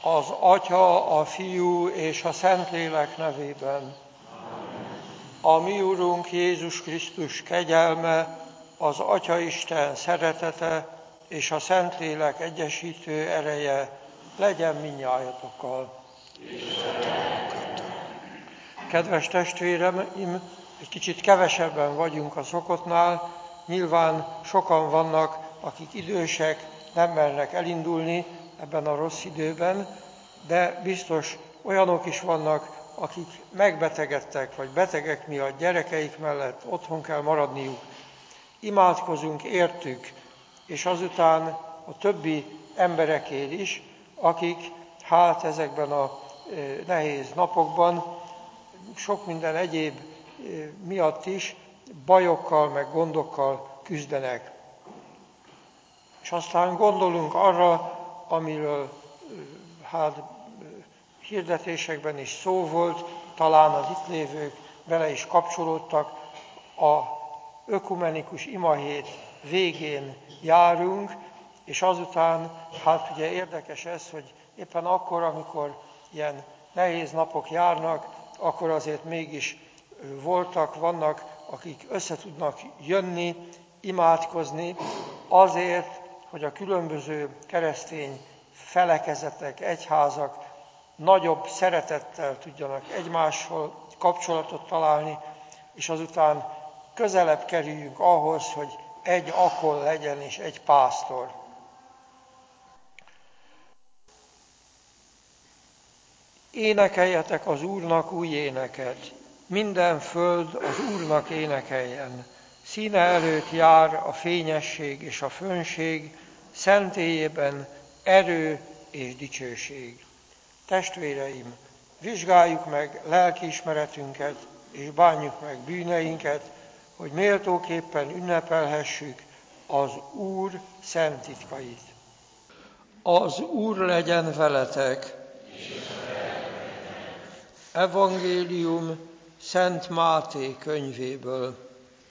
Az Atya, a Fiú és a Szentlélek nevében. A mi Urunk Jézus Krisztus kegyelme, az Atyaisten szeretete és a Szentlélek egyesítő ereje legyen mindnyájatokkal. Kedves testvéreim, egy kicsit kevesebben vagyunk a szokottnál, nyilván sokan vannak, akik idősek, nem mernek elindulni ebben a rossz időben, de biztos olyanok is vannak, akik megbetegedtek, vagy betegek miatt gyerekeik mellett otthon kell maradniuk. Imádkozunk értük, és azután a többi emberekért is, akik ezekben a nehéz napokban sok minden egyéb miatt is bajokkal, meg gondokkal küzdenek. És aztán gondolunk arra, amiről hirdetésekben is szó volt, talán az itt lévők bele is kapcsolódtak, a ökumenikus imahét végén járunk, és azután, ugye érdekes ez, hogy éppen akkor, amikor ilyen nehéz napok járnak, akkor azért mégis vannak, akik össze tudnak jönni, imádkozni azért, hogy a különböző keresztény felekezetek, egyházak nagyobb szeretettel tudjanak egymással kapcsolatot találni, és azután közelebb kerüljünk ahhoz, hogy egy akol legyen és egy pásztor. Énekeljetek az Úrnak új éneket, minden föld az Úrnak énekeljen. Színe előtt jár a fényesség és a fönnség, szentélyében erő és dicsőség. Testvéreim, vizsgáljuk meg lelkiismeretünket, és bánjuk meg bűneinket, hogy méltóképpen ünnepelhessük az Úr szent titkait. Az Úr legyen veletek! Evangélium Szent Máté könyvéből.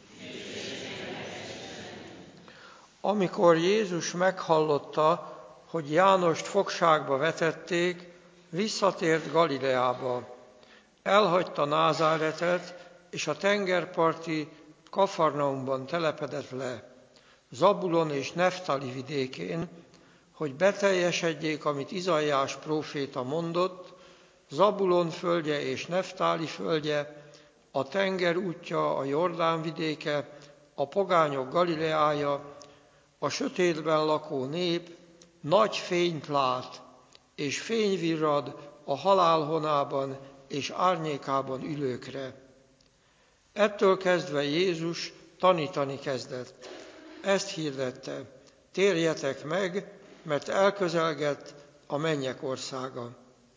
Amikor Jézus meghallotta, hogy Jánost fogságba vetették, visszatért Galileába. Elhagyta Názáretet, és a tengerparti Kafarnaumban telepedett le, Zabulon és Neftali vidékén, hogy beteljesedjék, amit Izaiás próféta mondott: Zabulon földje és Neftáli földje, a tenger útja, a Jordán vidéke, a pogányok Galileája, a sötétben lakó nép nagy fényt lát, és fény virrad a halál honában és árnyékában ülőkre. Ettől kezdve Jézus tanítani kezdett. Ezt hirdette: térjetek meg, mert elközelgett a mennyek országa.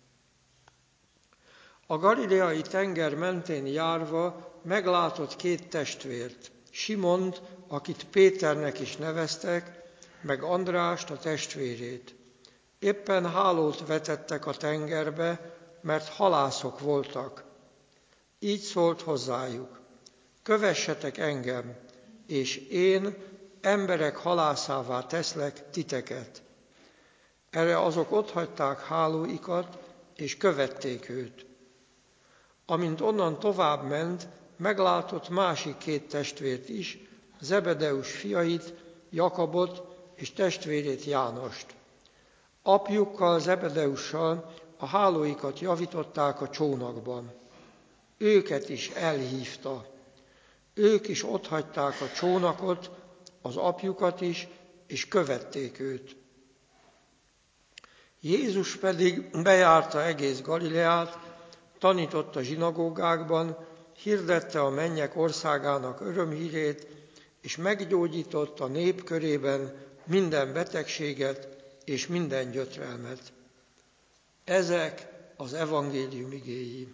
A galileai tenger mentén járva meglátott két testvért, Simont, akit Péternek is neveztek, meg Andrást, a testvérét. Éppen hálót vetettek a tengerbe, mert halászok voltak. Így szólt hozzájuk: kövessetek engem, és én emberek halászává teszlek titeket. Erre azok otthagyták hálóikat, és követték őt. Amint onnan tovább ment, meglátott másik két testvért is, Zebedeus fiait, Jakabot és testvérét Jánost. Apjukkal, Zebedeussal a hálóikat javították a csónakban. Őket is elhívta. Ők is otthagyták a csónakot, az apjukat is, és követték őt. Jézus pedig bejárta egész Galileát, tanított a zsinagógákban, hirdette a mennyek országának örömhírét, és meggyógyított a nép körében minden betegséget és minden gyötrelmet. Ezek az evangélium igéi.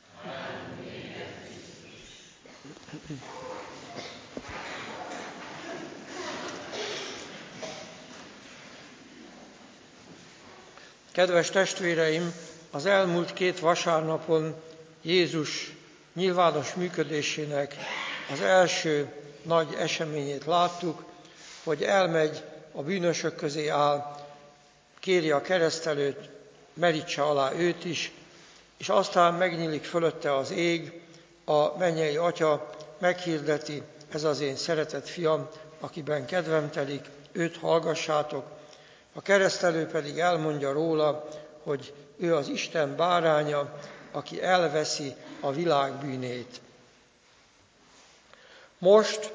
Kedves testvéreim, az elmúlt 2 vasárnapon Jézus nyilvános működésének az első nagy eseményét láttuk, hogy elmegy, a bűnösök közé áll, kéri a keresztelőt, merítse alá őt is, és aztán megnyílik fölötte az ég, a mennyei Atya meghirdeti, ez az én szeretett fiam, akiben kedvem telik, őt hallgassátok. A keresztelő pedig elmondja róla, hogy ő az Isten báránya, aki elveszi a világ bűnét. Most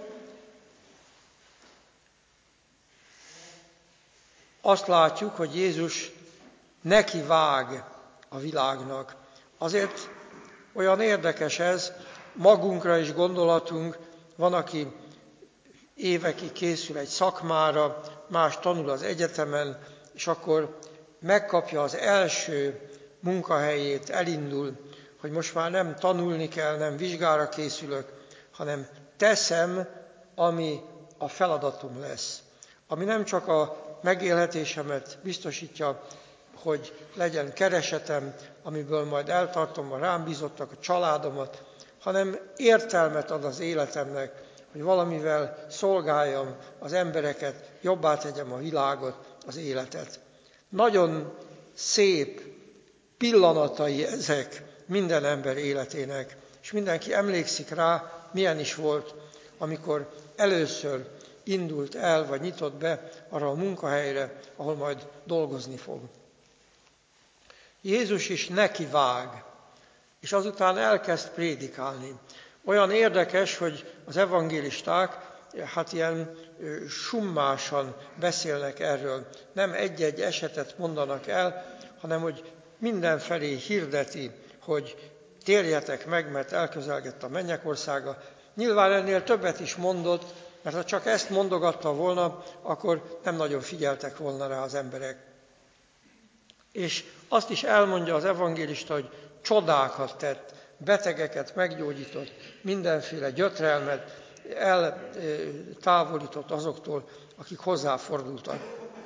azt látjuk, hogy Jézus neki vág a világnak. Azért olyan érdekes ez, magunkra is gondolatunk, van, aki évekig készül egy szakmára, más tanul az egyetemen, és akkor megkapja az első munkahelyét, elindul, hogy most már nem tanulni kell, nem vizsgára készülök, hanem teszem, ami a feladatom lesz. Ami nem csak a megélhetésemet biztosítja, hogy legyen keresetem, amiből majd eltartom a rám bízottak, a családomat, hanem értelmet ad az életemnek, hogy valamivel szolgáljam az embereket, jobbá tegyem a világot, az életet. Nagyon szép pillanatai ezek minden ember életének, és mindenki emlékszik rá, milyen is volt, amikor először indult el, vagy nyitott be arra a munkahelyre, ahol majd dolgozni fog. Jézus is neki vág, és azután elkezd prédikálni. Olyan érdekes, hogy az evangélisták ilyen summásan beszélnek erről. Nem egy-egy esetet mondanak el, hanem hogy mindenfelé hirdeti, hogy térjetek meg, mert elközelgett a mennyek országa. Nyilván ennél többet is mondott, mert ha csak ezt mondogatta volna, akkor nem nagyon figyeltek volna rá az emberek. És azt is elmondja az evangélista, hogy csodákat tett, betegeket meggyógyított, mindenféle gyötrelmet eltávolított azoktól, akik hozzáfordultak.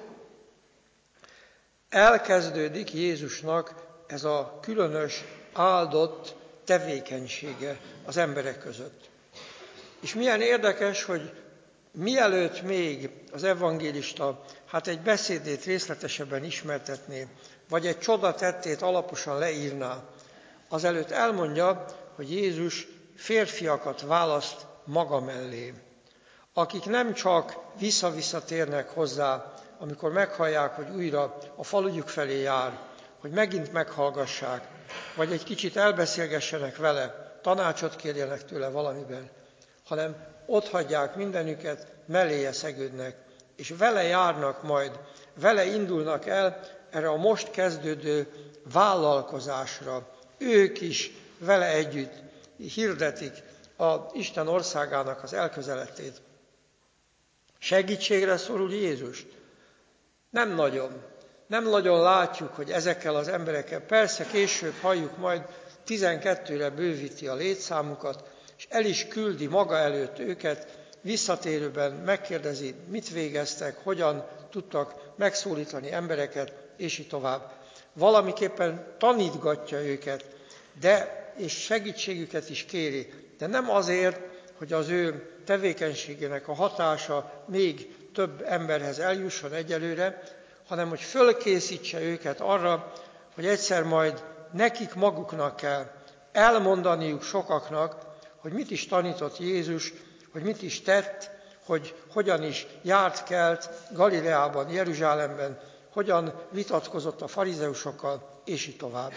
Elkezdődik Jézusnak ez a különös, áldott tevékenysége az emberek között. És milyen érdekes, hogy mielőtt még az evangélista egy beszédét részletesebben ismertetné, vagy egy csodatettét alaposan leírná, azelőtt elmondja, hogy Jézus férfiakat választ maga mellé, akik nem csak vissza-vissza térnek hozzá, amikor meghallják, hogy újra a falujuk felé jár, hogy megint meghallgassák, vagy egy kicsit elbeszélgessenek vele, tanácsot kérjenek tőle valamiben, hanem otthagyják mindenüket, melléje szegődnek, és vele járnak majd, vele indulnak el erre a most kezdődő vállalkozásra. Ők is vele együtt hirdetik az Isten országának az elközeletét. Segítségre szorul Jézus? Nem nagyon. Nem nagyon látjuk, hogy ezekkel az emberekkel, persze később halljuk majd, 12-re bővíti a létszámukat, és el is küldi maga előtt őket, visszatérőben megkérdezi, mit végeztek, hogyan tudtak megszólítani embereket, és így tovább. Valamiképpen tanítgatja őket, és segítségüket is kéri, de nem azért, hogy az ő tevékenységének a hatása még több emberhez eljusson egyelőre, hanem hogy fölkészítse őket arra, hogy egyszer majd nekik maguknak kell elmondaniuk sokaknak, hogy mit is tanított Jézus, hogy mit is tett, hogy hogyan is járt kelt Galileában, Jeruzsálemben, hogyan vitatkozott a farizeusokkal, és így tovább.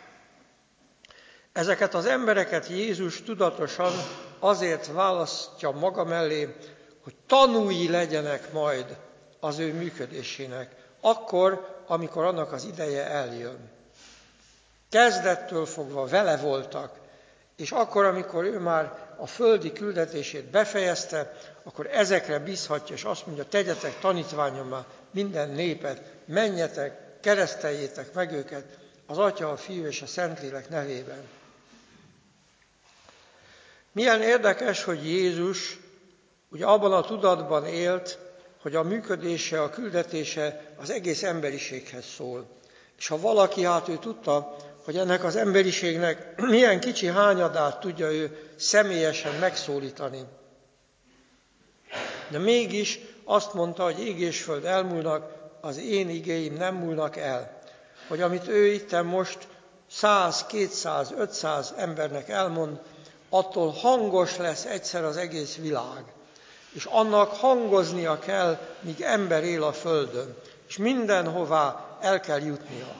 Ezeket az embereket Jézus tudatosan azért választja maga mellé, hogy tanúi legyenek majd az ő működésének, akkor, amikor annak az ideje eljön. Kezdettől fogva vele voltak, és akkor, amikor ő már a földi küldetését befejezte, akkor ezekre bízhatja, és azt mondja, tegyetek tanítványommá minden népet, menjetek, kereszteljétek meg őket az Atya, a Fiú és a Szentlélek nevében. Milyen érdekes, hogy Jézus ugye abban a tudatban élt, hogy a működése, a küldetése az egész emberiséghez szól. És ha valaki, ő tudta, hogy ennek az emberiségnek milyen kicsi hányadát tudja ő személyesen megszólítani. De mégis azt mondta, hogy ég és föld elmúlnak, az én igéim nem múlnak el. hogy amit ő itten most 100, 200, 500 embernek elmond, attól hangos lesz egyszer az egész világ. És annak hangoznia kell, míg ember él a földön. És mindenhová el kell jutnia.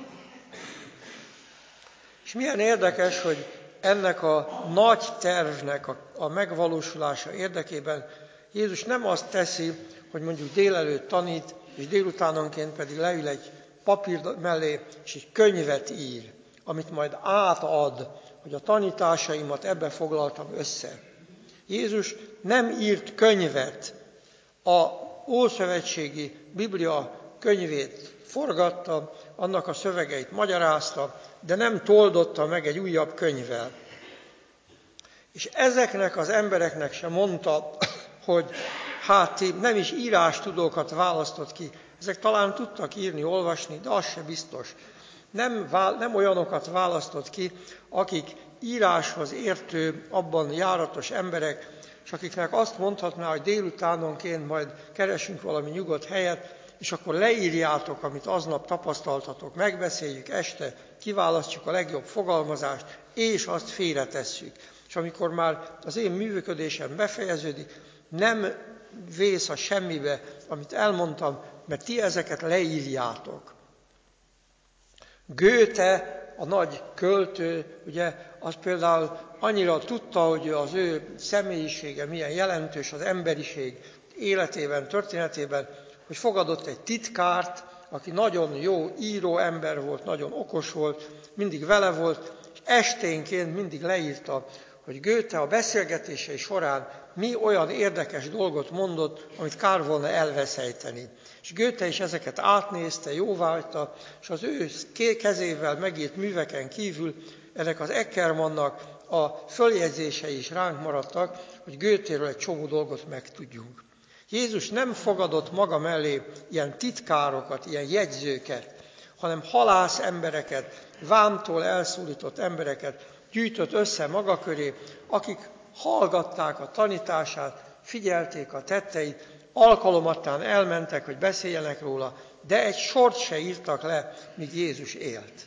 És milyen érdekes, hogy ennek a nagy tervnek a megvalósulása érdekében Jézus nem azt teszi, hogy mondjuk délelőtt tanít, és délutánonként pedig leül egy papír mellé, és egy könyvet ír, amit majd átad, hogy a tanításaimat ebbe foglaltam össze. Jézus nem írt könyvet, a ószövetségi Biblia könyvét forgatta, annak a szövegeit magyarázta, de nem toldotta meg egy újabb könyvvel. És ezeknek az embereknek sem mondta, hogy hát ti nem is írástudókat választott ki. Ezek talán tudtak írni, olvasni, de az se biztos. Nem olyanokat választott ki, akik íráshoz értő, abban járatos emberek, és akiknek azt mondhatná, hogy délutánonként majd keresünk valami nyugodt helyet, és akkor leírjátok, amit aznap tapasztaltatok, megbeszéljük este, kiválasztjuk a legjobb fogalmazást, és azt félretesszük. És amikor már az én működésem befejeződik, nem vész a semmibe, amit elmondtam, mert ti ezeket leírjátok. Goethe, a nagy költő, ugye, az például annyira tudta, hogy az ő személyisége milyen jelentős az emberiség életében, történetében, hogy fogadott egy titkárt, aki nagyon jó író ember volt, nagyon okos volt, mindig vele volt, és esténként mindig leírta, hogy Goethe a beszélgetései során mi olyan érdekes dolgot mondott, amit kár volna elveszejteni. És Goethe is ezeket átnézte, jóváhagyta, és az ő kezével megírt műveken kívül ennek az Eckermannnak a följegyzései is ránk maradtak, hogy Goethéről egy csomó dolgot megtudjunk. Jézus nem fogadott maga mellé ilyen titkárokat, ilyen jegyzőket, hanem halász embereket, vámtól elszólított embereket gyűjtött össze maga köré, akik hallgatták a tanítását, figyelték a tetteit, alkalomattán elmentek, hogy beszéljenek róla, de egy sort se írtak le, míg Jézus élt.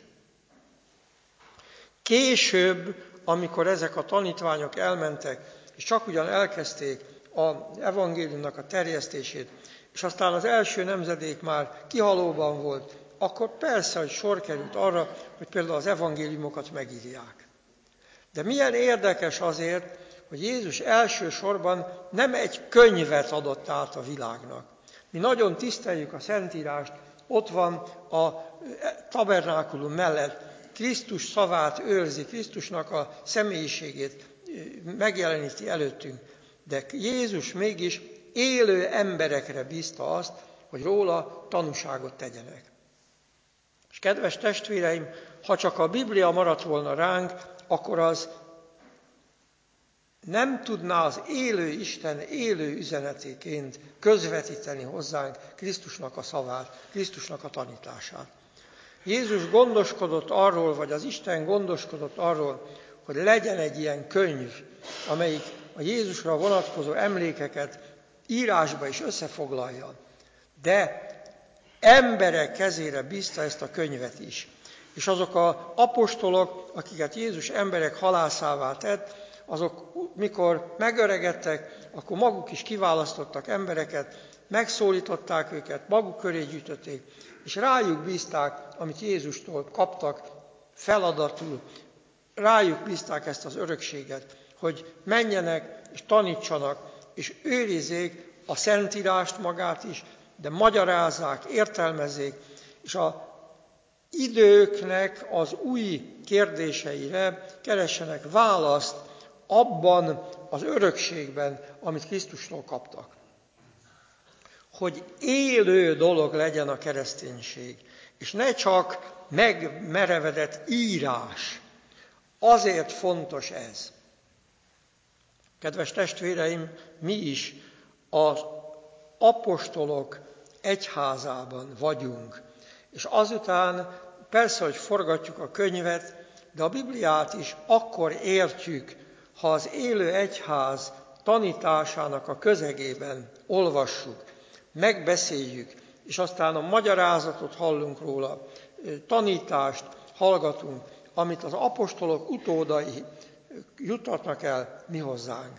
Később, amikor ezek a tanítványok elmentek, és csak ugyan elkezdték az evangéliumnak a terjesztését, és aztán az első nemzedék már kihalóban volt, akkor persze, hogy sor került arra, hogy például az evangéliumokat megírják. De milyen érdekes azért, hogy Jézus elsősorban nem egy könyvet adott át a világnak. Mi nagyon tiszteljük a Szentírást, ott van a tabernákulum mellett, Krisztus szavát őrzi, Krisztusnak a személyiségét megjeleníti előttünk. De Jézus mégis élő emberekre bízta azt, hogy róla tanúságot tegyenek. És kedves testvéreim, ha csak a Biblia maradt volna ránk, akkor az nem tudná az élő Isten élő üzenetéként közvetíteni hozzánk Krisztusnak a szavát, Krisztusnak a tanítását. Jézus gondoskodott arról, vagy az Isten gondoskodott arról, hogy legyen egy ilyen könyv, amelyik a Jézusra vonatkozó emlékeket írásba is összefoglalja. De emberek kezére bízta ezt a könyvet is. És azok az apostolok, akiket Jézus emberek halászává tett, azok mikor megöregedtek, akkor maguk is kiválasztottak embereket, megszólították őket, maguk köré gyűjtötték, és rájuk bízták, amit Jézustól kaptak feladatul, rájuk bízták ezt az örökséget, hogy menjenek és tanítsanak, és őrizzék a Szentírást magát is, de magyarázzák, értelmezzék, és az időknek az új kérdéseire keressenek választ abban az örökségben, amit Krisztustól kaptak. Hogy élő dolog legyen a kereszténység, és ne csak megmerevedett írás. Azért fontos ez. Kedves testvéreim, mi is az apostolok egyházában vagyunk, és azután persze, hogy forgatjuk a könyvet, de a Bibliát is akkor értjük, ha az élő egyház tanításának a közegében olvassuk, megbeszéljük, és aztán a magyarázatot hallunk róla, tanítást hallgatunk, amit az apostolok utódai juttatnak el mi hozzánk.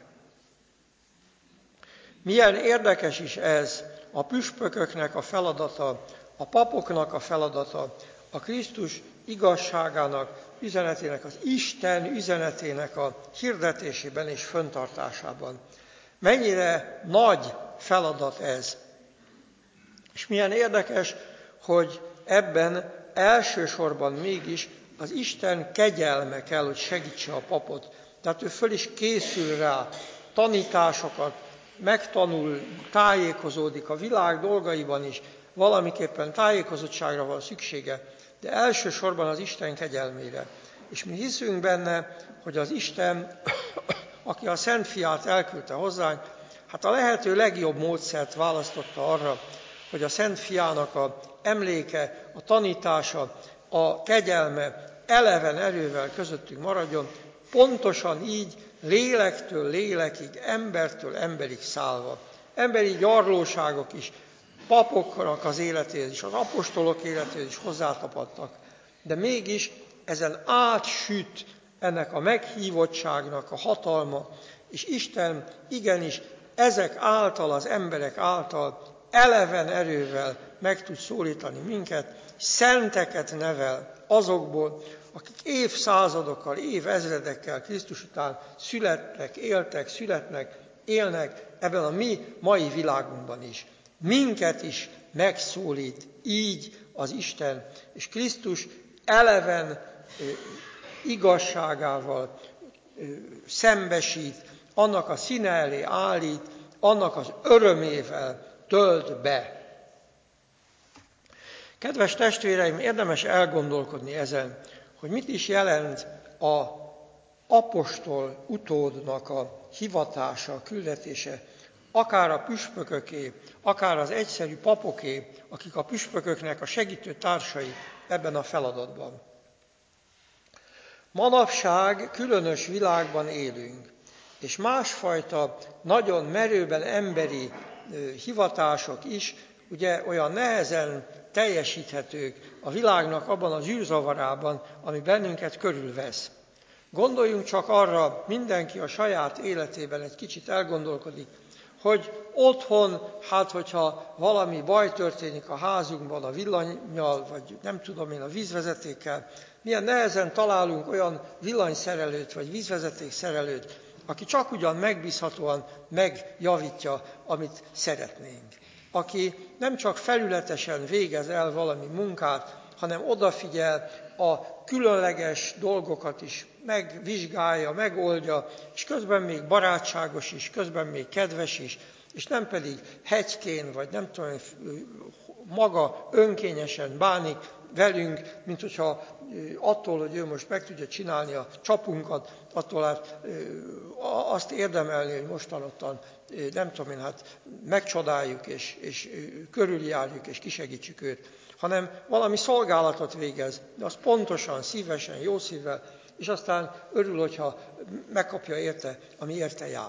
Milyen érdekes is ez, a püspököknek a feladata, a papoknak a feladata, a Krisztus igazságának, üzenetének, az Isten üzenetének a hirdetésében és fenntartásában. Mennyire nagy feladat ez. És milyen érdekes, hogy ebben elsősorban mégis az Isten kegyelme kell, hogy segítse a papot. Tehát ő föl is készül rá, tanításokat, megtanul, tájékozódik a világ dolgaiban is, valamiképpen tájékozottságra van szüksége, de elsősorban az Isten kegyelmére. És mi hiszünk benne, hogy az Isten, aki a Szent Fiát elküldte hozzánk, hát a lehető legjobb módszert választotta arra, hogy a Szent Fiának a emléke, a tanítása, a kegyelme eleven erővel közöttünk maradjon, pontosan így lélektől lélekig, embertől emberig szállva. Emberi gyarlóságok is, papoknak az életéhez is, az apostolok életéhez is hozzátapadtak. De mégis ezen átsüt ennek a meghívottságnak a hatalma, és Isten igenis ezek által, az emberek által eleven erővel meg tud szólítani minket, szenteket nevel azokból, akik évszázadokkal, évezredekkel Krisztus után születtek, éltek, születnek, élnek ebben a mi mai világunkban is. Minket is megszólít így az Isten, és Krisztus eleven igazságával szembesít, annak a színe elé állít, annak az örömével tölt be. Kedves testvéreim, érdemes elgondolkodni ezen, hogy mit is jelent az apostol utódnak a hivatása, a küldetése, akár a püspököké, akár az egyszerű papoké, akik a püspököknek a segítő társai ebben a feladatban. Manapság különös világban élünk, és másfajta, nagyon merőben emberi hivatások is, ugye olyan nehezen teljesíthetők a világnak abban az űrzavarában, ami bennünket körülvesz. Gondoljunk csak arra, mindenki a saját életében egy kicsit elgondolkodik, hogy otthon, hát hogyha valami baj történik a házunkban a villannyal, vagy nem tudom én, a vízvezetékkel, milyen nehezen találunk olyan villanyszerelőt, vagy vízvezetékszerelőt, aki csak ugyan megbízhatóan megjavítja, amit szeretnénk. Aki nem csak felületesen végez el valami munkát, hanem odafigyel, a különleges dolgokat is megvizsgálja, megoldja, és közben még barátságos is, közben még kedves is, és nem pedig hegykén, vagy nem tudom, maga önkényesen bánik velünk, mint hogyha attól, hogy ő most meg tudja csinálni a csapunkat, attól hát azt érdemelni, hogy mostanottan, nem tudom én, hát megcsodáljuk, és körüljárjuk, és kisegítsük őt, hanem valami szolgálatot végez, de az pontosan, szívesen, jó szívvel, és aztán örül, hogyha megkapja érte, ami érte jár.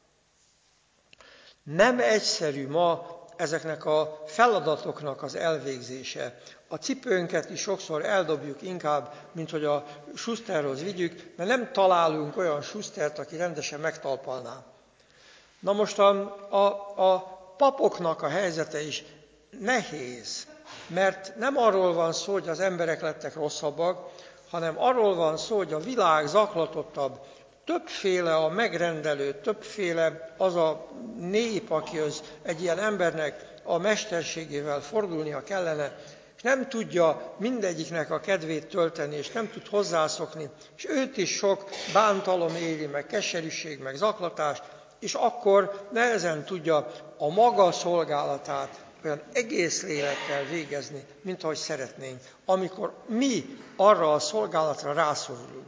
Nem egyszerű ma ezeknek a feladatoknak az elvégzése. A cipőnket is sokszor eldobjuk inkább, mint hogy a suszterhoz vigyük, mert nem találunk olyan susztert, aki rendesen megtalpalná. Na most a papoknak a helyzete is nehéz, mert nem arról van szó, hogy az emberek lettek rosszabbak, hanem arról van szó, hogy a világ zaklatottabb, többféle a megrendelő, többféle az a nép, akihoz egy ilyen embernek a mesterségével fordulnia kellene, és nem tudja mindegyiknek a kedvét tölteni, és nem tud hozzászokni, és őt is sok bántalom éri, meg keserűség, meg zaklatás, és akkor nehezen tudja a maga szolgálatát olyan egész lélekkel végezni, mint ahogy szeretnénk, amikor mi arra a szolgálatra rászorulunk.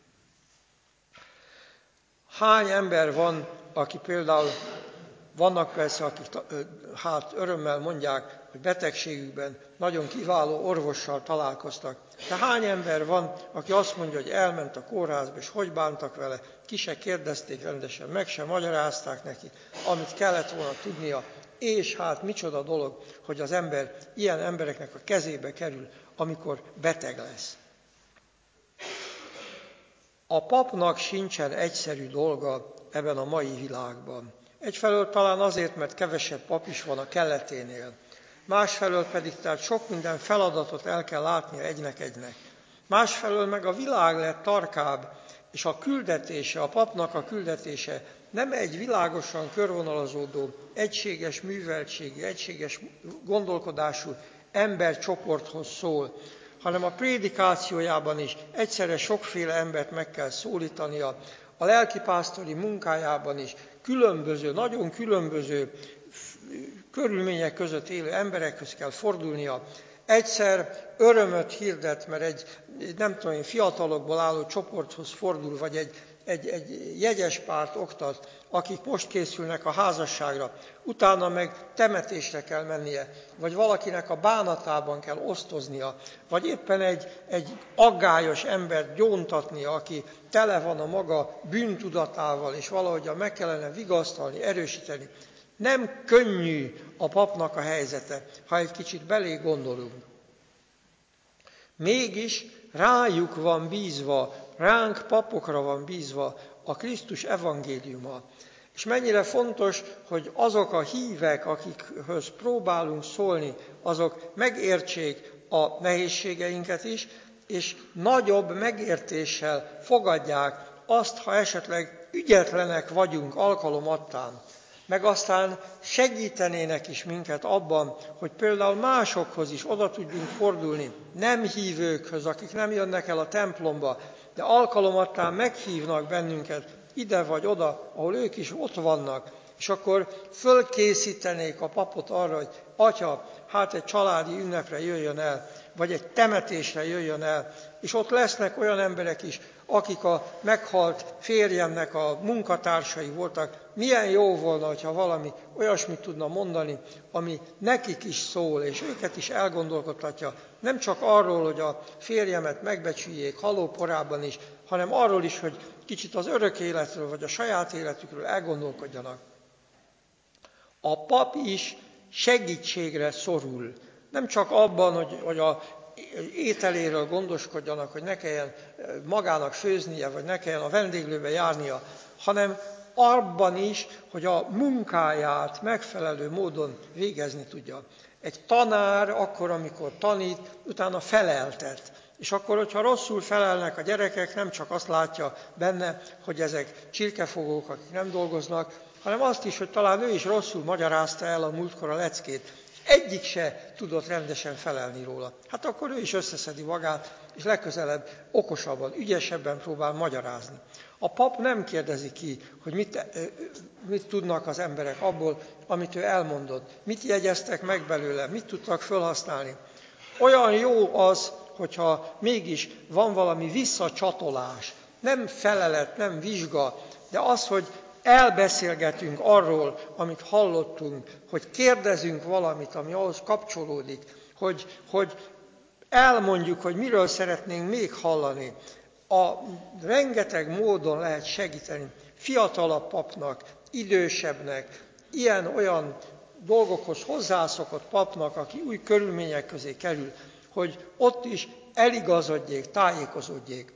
Hány ember van, aki például, vannak persze, akik hát örömmel mondják, hogy betegségükben nagyon kiváló orvossal találkoztak. De hány ember van, aki azt mondja, hogy elment a kórházba, és hogy bántak vele, ki se kérdezték rendesen, meg se magyarázták neki, amit kellett volna tudnia, és hát micsoda dolog, hogy az ember ilyen embereknek a kezébe kerül, amikor beteg lesz. A papnak sincsen egyszerű dolga ebben a mai világban. Egyfelől talán azért, mert kevesebb pap is van a keleténél. Másfelől pedig tehát sok minden feladatot el kell látnia egynek. Másfelől meg a világ lett tarkább, és a küldetése, a papnak a küldetése nem egy világosan körvonalazódó, egységes műveltségű, egységes gondolkodású embercsoporthoz szól, hanem a prédikációjában is egyszerre sokféle embert meg kell szólítania, a lelkipásztori munkájában is különböző, nagyon különböző körülmények között élő emberekhez kell fordulnia. Egyszer örömöt hirdet, mert egy fiatalokból álló csoporthoz fordul, vagy egy jegyes párt oktat, akik most készülnek a házasságra, utána meg temetésre kell mennie, vagy valakinek a bánatában kell osztoznia, vagy éppen egy aggályos embert gyóntatnia, aki tele van a maga bűntudatával, és valahogyan meg kellene vigasztalni, erősíteni. Nem könnyű a papnak a helyzete, ha egy kicsit belé gondolunk. Mégis rájuk van bízva, ránk papokra van bízva a Krisztus evangéliuma. És mennyire fontos, hogy azok a hívek, akikhöz próbálunk szólni, azok megértsék a nehézségeinket is, és nagyobb megértéssel fogadják azt, ha esetleg ügyetlenek vagyunk alkalomattán. Meg aztán segítenének is minket abban, hogy például másokhoz is oda tudjunk fordulni, nem hívőkhöz, akik nem jönnek el a templomba, de alkalomattán meghívnak bennünket ide vagy oda, ahol ők is ott vannak, és akkor fölkészítenék a papot arra, hogy atya, hát egy családi ünnepre jöjjön el, vagy egy temetésre jöjjön el, és ott lesznek olyan emberek is, akik a meghalt férjemnek a munkatársai voltak. Milyen jó volna, hogyha valami olyasmit tudna mondani, ami nekik is szól, és őket is elgondolkodtatja. Nem csak arról, hogy a férjemet megbecsüljék halóporában is, hanem arról is, hogy kicsit az örök életről, vagy a saját életükről elgondolkodjanak. A pap is segítségre szorul. Nem csak abban, hogy a ételéről gondoskodjanak, hogy ne kelljen magának főznie, vagy ne kelljen a vendéglőbe járnia, hanem abban is, hogy a munkáját megfelelő módon végezni tudja. Egy tanár akkor, amikor tanít, utána feleltet. És akkor, hogyha rosszul felelnek a gyerekek, nem csak azt látja benne, hogy ezek csirkefogók, akik nem dolgoznak, hanem azt is, hogy talán ő is rosszul magyarázta el a múltkor a leckét. Egyik se tudott rendesen felelni róla. Hát akkor ő is összeszedi magát, és legközelebb okosabban, ügyesebben próbál magyarázni. A pap nem kérdezi ki, hogy mit tudnak az emberek abból, amit ő elmondott, mit jegyeztek meg belőle, mit tudtak felhasználni. Olyan jó az, hogyha mégis van valami visszacsatolás, nem felelet, nem vizsga, de az, hogy elbeszélgetünk arról, amit hallottunk, hogy kérdezünk valamit, ami ahhoz kapcsolódik, hogy elmondjuk, hogy miről szeretnénk még hallani. Rengeteg módon lehet segíteni fiatalabb papnak, idősebbnek, ilyen-olyan dolgokhoz hozzászokott papnak, aki új körülmények közé kerül, hogy ott is eligazodjék, tájékozódjék.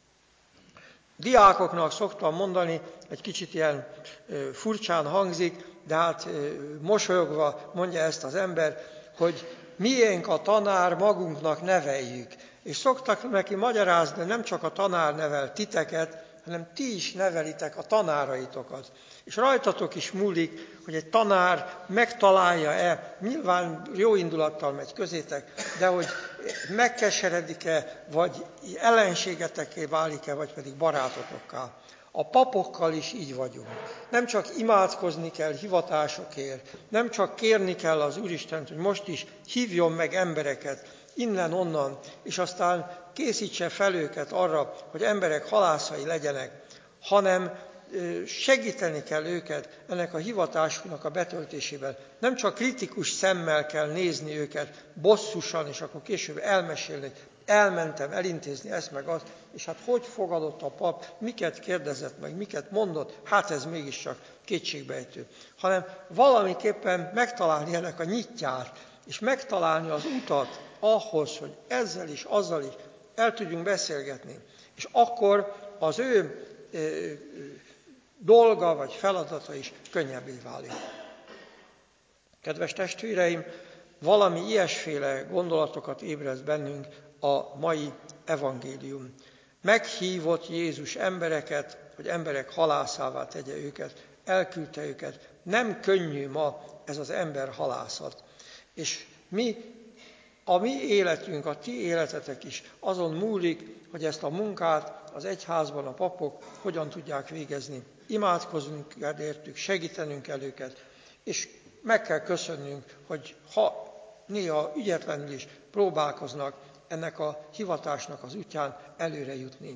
Diákoknak szoktam mondani, egy kicsit ilyen furcsán hangzik, de hát mosolyogva mondja ezt az ember, hogy miénk a tanár, magunknak neveljük. És szoktak neki magyarázni, de nem csak a tanár nevel titeket, hanem ti is nevelitek a tanáraitokat. És rajtatok is múlik, hogy egy tanár megtalálja-e, nyilván jó indulattal megy közétek, de hogy megkeseredik-e, vagy ellenségetekké válik-e, vagy pedig barátotokká. A papokkal is így vagyunk. Nem csak imádkozni kell hivatásokért, nem csak kérni kell az Úristent, hogy most is hívjon meg embereket, innen-onnan, és aztán készítse fel őket arra, hogy emberek halászai legyenek, hanem segíteni kell őket ennek a hivatásnak a betöltésében. Nem csak kritikus szemmel kell nézni őket, bosszusan, és akkor később elmesélni, hogy elmentem elintézni ezt meg azt, és hát hogy fogadott a pap, miket kérdezett meg, miket mondott, hát ez mégiscsak kétségbejtő. Hanem valamiképpen megtalálni ennek a nyitját, és megtalálni az utat, ahhoz, hogy ezzel is, azzal is el tudjunk beszélgetni. És akkor az ő dolga vagy feladata is könnyebbé válik. Kedves testvéreim, valami ilyesféle gondolatokat ébreszt bennünk a mai evangélium. Meghívott Jézus embereket, hogy emberek halászává tegye őket, elküldte őket. Nem könnyű ma ez az ember halászat. És a mi életünk, a ti életetek is azon múlik, hogy ezt a munkát az egyházban a papok hogyan tudják végezni. Imádkoznunk kell értük, segítenünk kell őket, és meg kell köszönnünk, hogy ha néha ügyetlenül is próbálkoznak ennek a hivatásnak az útján előre jutni.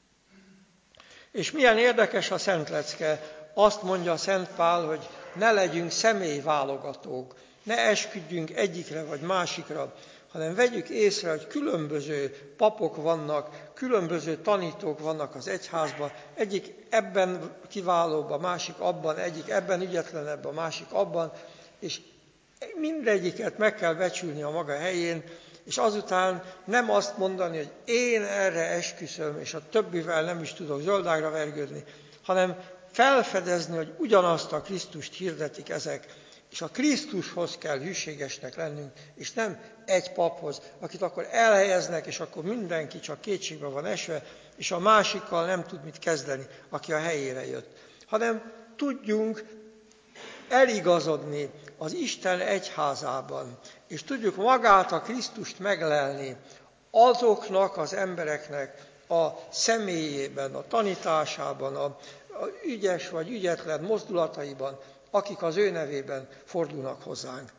És milyen érdekes a Szent Lecke, azt mondja Szent Pál, hogy ne legyünk személyválogatók, ne esküdjünk egyikre vagy másikra, hanem vegyük észre, hogy különböző papok vannak, különböző tanítók vannak az egyházban, egyik ebben kiválóbb, a másik abban, egyik ebben ügyetlenebb, a másik abban, és mindegyiket meg kell becsülni a maga helyén, és azután nem azt mondani, hogy én erre esküszöm, és a többivel nem is tudok zöldágra vergődni, hanem felfedezni, hogy ugyanazt a Krisztust hirdetik ezek, és a Krisztushoz kell hűségesnek lennünk, és nem egy paphoz, akit akkor elhelyeznek, és akkor mindenki csak kétségbe van esve, és a másikkal nem tud mit kezdeni, aki a helyére jött. Hanem tudjunk eligazodni az Isten egyházában, és tudjuk magát a Krisztust meglelni azoknak az embereknek a személyében, a tanításában, a ügyes vagy ügyetlen mozdulataiban, akik az ő nevében fordulnak hozzánk.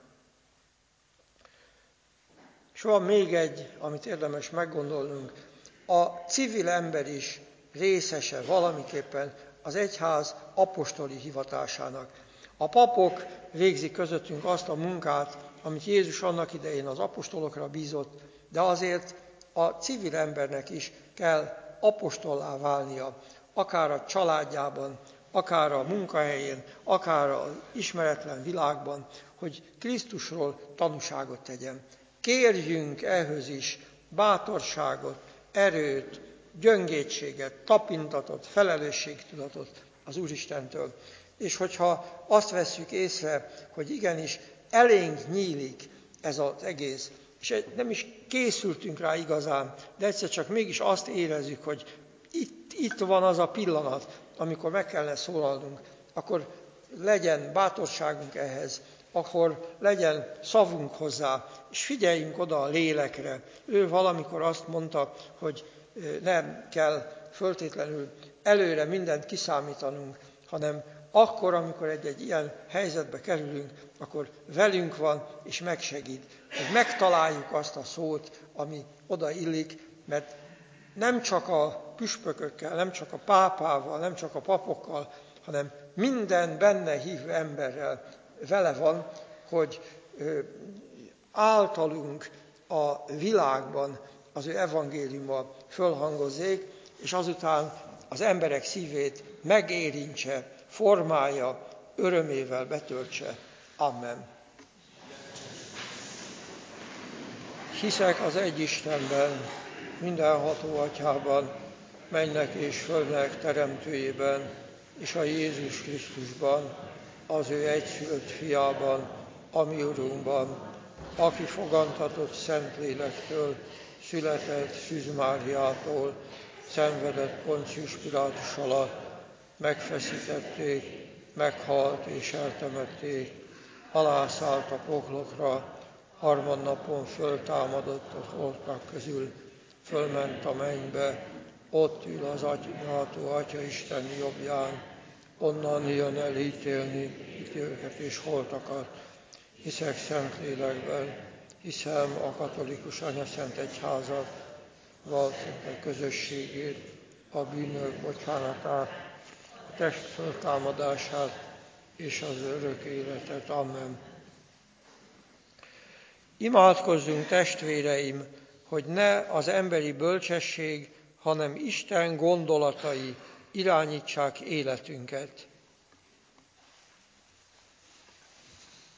És van még egy, amit érdemes meggondolnunk, a civil ember is részese valamiképpen az egyház apostoli hivatásának. A papok végzik közöttünk azt a munkát, amit Jézus annak idején az apostolokra bízott, de azért a civil embernek is kell apostollá válnia, akár a családjában, akár a munkahelyén, akár az ismeretlen világban, hogy Krisztusról tanúságot tegyen. Kérjünk ehhez is bátorságot, erőt, gyöngétséget, tapintatot, felelősségtudatot az Úristentől. És hogyha azt vesszük észre, hogy igenis elénk nyílik ez az egész, és nem is készültünk rá igazán, de egyszer csak mégis azt érezzük, hogy itt van az a pillanat, amikor meg kellene szólalnunk, akkor legyen bátorságunk ehhez, akkor legyen szavunk hozzá, és figyeljünk oda a lélekre. Ő valamikor azt mondta, hogy nem kell föltétlenül előre mindent kiszámítanunk, hanem akkor, amikor egy ilyen helyzetbe kerülünk, akkor velünk van és megsegít, hogy megtaláljuk azt a szót, ami oda illik, mert nem csak a püspökökkel, nem csak a pápával, nem csak a papokkal, hanem minden benne hívő emberrel vele van, hogy általunk a világban az ő evangéliuma fölhangozzék, és azután az emberek szívét megérintse, formálja, örömével betöltse. Amen. Hiszek az egy Istenben, mindenható Atyában, mennek és földnek teremtőjében, és a Jézus Krisztusban, az ő egyszülött fiában, a mi Urunkban, aki fogantatott Szentlélektől, született Szűz Máriától, szenvedett Poncius Pilátus alatt, megfeszítették, meghalt és eltemették, alászállt a poklokra, harmadnapon föltámadott a holtak közül, fölment a mennybe, ott ül az Atya, Atya Isten jobbján, onnan jön el ítélni ítélőket és holtakat. Hiszek Szentlélekben, hiszem a katolikus anyaszent egyházat, valószínűleg közösségét, a bűnök bocsánatát, a test föltámadását és az örök életet. Amen. Imádkozzunk, testvéreim, hogy ne az emberi bölcsesség, hanem Isten gondolatai irányítsák életünket.